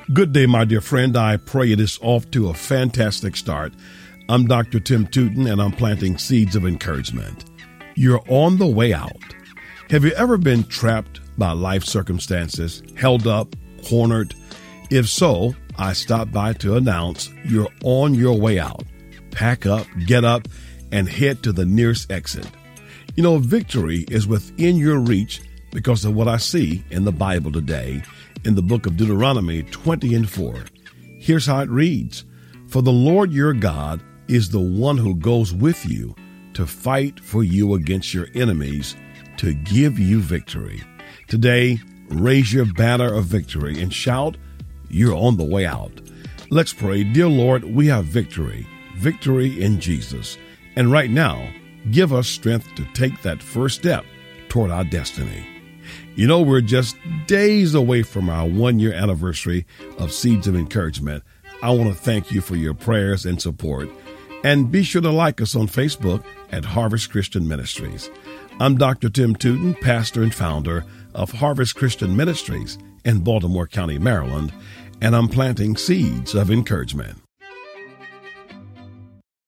Good day, my dear friend. I pray it is off to a fantastic start. I'm Dr. Tim Tootin, and I'm planting seeds of encouragement. You're on the way out. Have you ever been trapped by life circumstances, held up, cornered? If so, I stopped by to announce you're on your way out. Pack up, get up, and head to the nearest exit. You know, victory is within your reach because of what I see in the Bible today in the book of Deuteronomy 20:4. Here's how it reads. For the Lord your God is the one who goes with you to fight for you against your enemies to give you victory. Today, raise your banner of victory and shout, you're on the way out. Let's pray. Dear Lord, we have victory in Jesus. And right now, give us strength to take that first step toward our destiny. You know, we're just days away from our 1-year anniversary of Seeds of Encouragement. I want to thank you for your prayers and support. And be sure to like us on Facebook at Harvest Christian Ministries. I'm Dr. Tim Tootin, pastor and founder of Harvest Christian Ministries in Baltimore County, Maryland, and I'm planting seeds of encouragement.